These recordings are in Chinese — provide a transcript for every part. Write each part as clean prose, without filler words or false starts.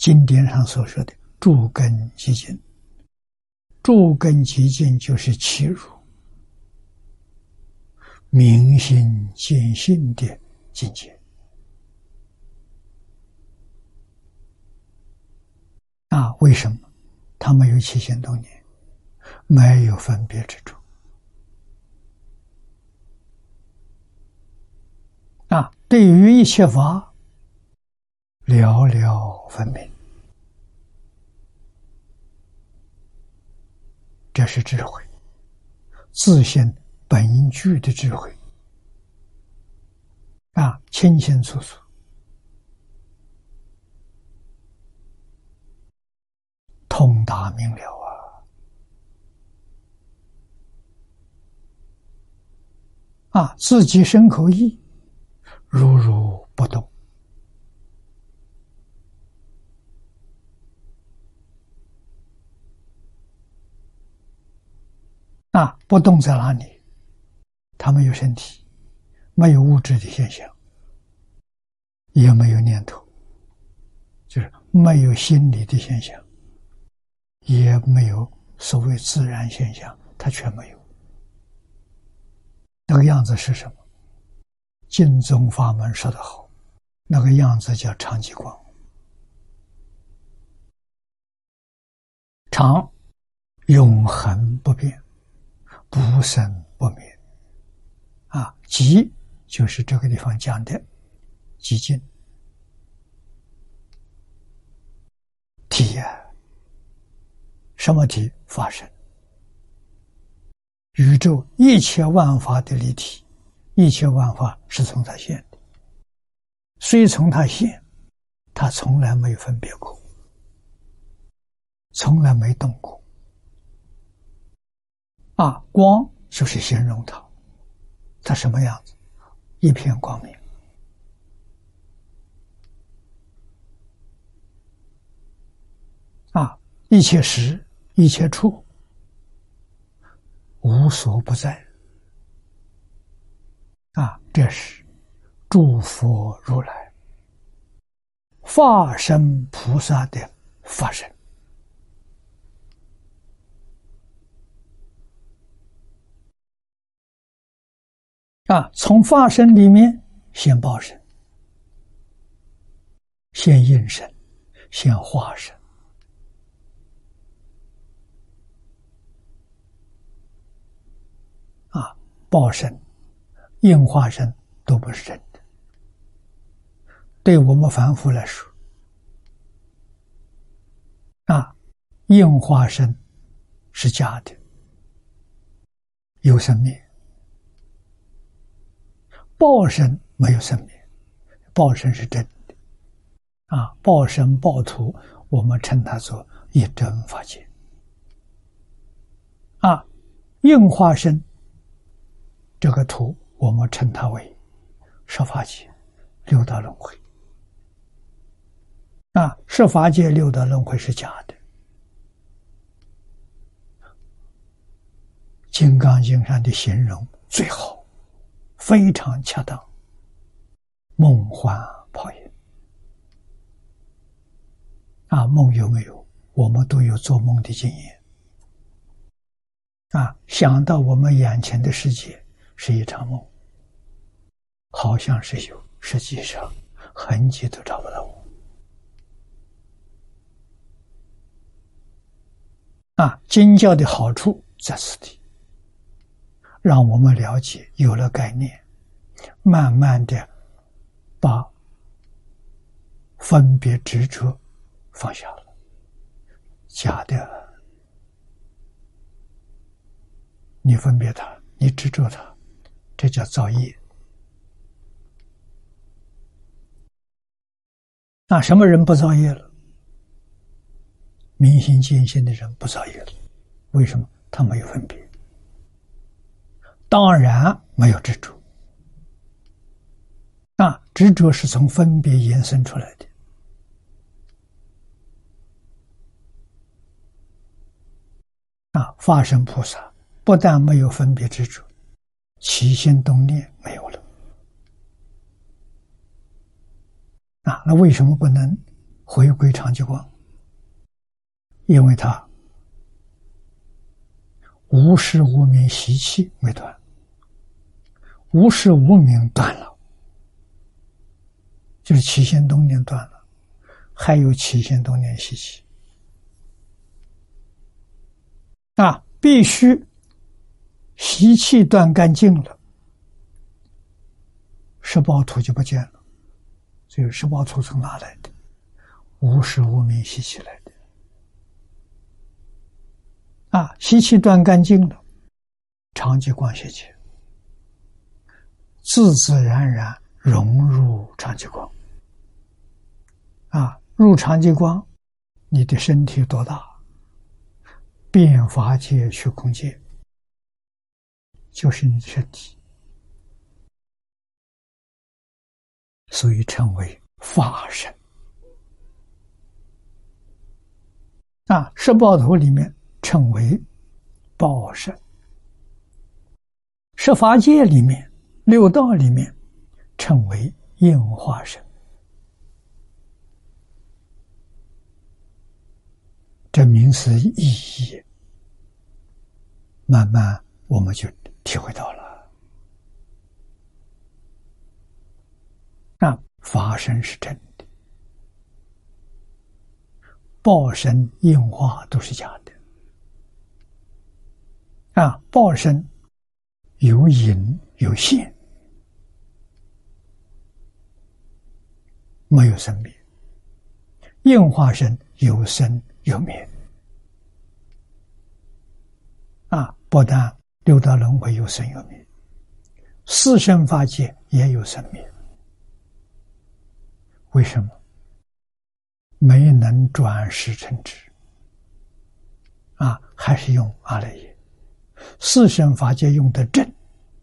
经典上所说的诸根极净，诸根极净就是契入明心见性的境界啊！为什么？他没有起心动念，没有分别之处啊！对于一切法了了分明，这是智慧，自性本具的智慧啊，清清楚楚，通达明了啊！自己身口意如如不动啊！不动在哪里？他没有身体，没有物质的现象，也没有念头，就是没有心理的现象，也没有所谓自然现象，它全没有。那个样子是什么？净宗法门说得好，那个样子叫常寂光。常，永恒不变，不生不灭啊！寂就是这个地方讲的寂静。体啊，什么体？法身。宇宙一切万法的立体，一切万法是从它现的，虽从它现，它从来没有分别过，从来没动过啊！光就是形容它，它什么样子？一片光明啊！一切时，一切处，无所不在啊！这是诸佛如来化身菩萨的法身啊！从法身里面现报身，现应身，现化身啊！报身、应化身都不是真的，对我们凡夫来说啊，应化身是假的，有生灭；报身没有生灭，报身是真的啊！报身报土，我们称它做一真法界啊！应化身这个土，我们称它为十法界、六道轮回啊！十法界、六道轮回是假的。金刚经上的形容最好，非常恰当。梦幻泡影啊，梦有没有？我们都有做梦的经验啊，想到我们眼前的世界是一场梦，好像是有，实际上痕迹都找不到啊！经教的好处在此地，让我们了解，有了概念，慢慢的把分别执着放下了。假的，你分别它，你执着它，这叫造业。那什么人不造业了？明心见性的人不造业了。为什么？他没有分别，当然没有执着啊！执着是从分别延伸出来的啊！法身菩萨不但没有分别执着，起心动念没有了啊！那为什么不能回归常寂光，因为它无始无明习气没断，无始无明断了，就是起心动念断了，还有起心动念习气必须习气断干净了，十报土就不见了。所以十报土从哪来的？无始无明习气来的习气断干净了，常寂光现前，自自然然融入常寂光入常寂光，你的身体多大？遍法界虚空界就是你的身体，所以称为法身十报土里面称为报身，十法界里面六道里面称为应化身。这名词意义慢慢我们就体会到了法身是真的，报身应化都是假的报身有隐有现，没有生灭；应化身有生有灭不但六道轮回有生有灭，四圣法界也有生灭。为什么？没能转识成智还是用阿赖耶。四圣法界用的正，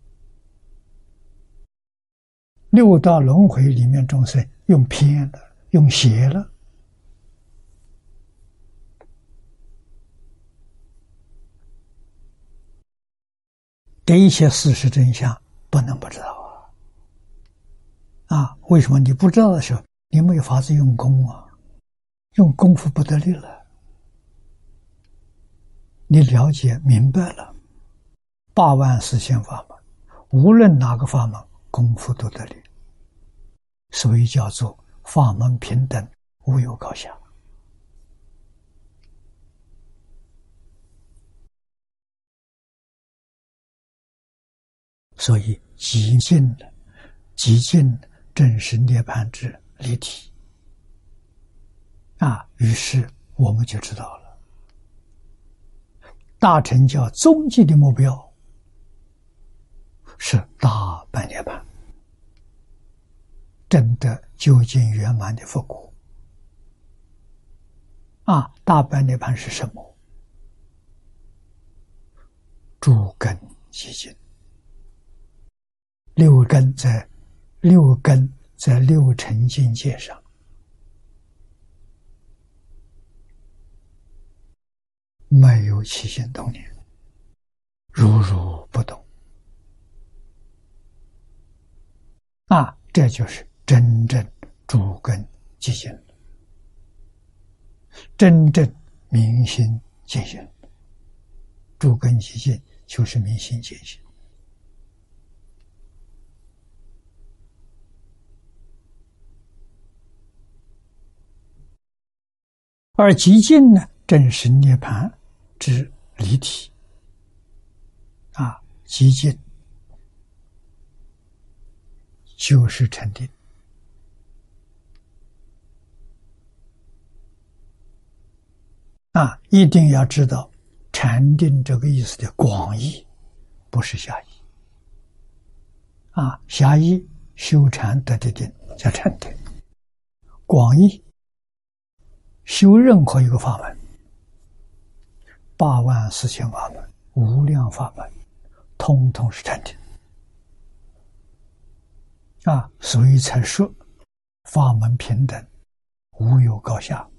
六道轮回里面众生用偏了，用邪了。这一切事实真相不能不知道为什么？你不知道的时候，你没有法子用功用功夫不得力了。你了解明白了84000法门，无论哪个法门功夫都得力，所以叫做法门平等，无有高下。所以极尽正是涅槃之离体于是我们就知道了，大乘教终极的目标是大般涅槃，证得究竟圆满的佛果大般涅槃是什么？诸根寂静，六根在六尘境界上没有起心动念，如如不动这就是真正诸根寂静了，真正明心见性。诸根寂静就是明心见性。而寂静呢，正是涅槃之离体寂静就是禅定一定要知道禅定这个意思的广义，不是狭义狭义修禅得的定叫禅定，广义修任何一个法门，84000法门，无量法门，通通是禅定所以才说法门平等，无有高下。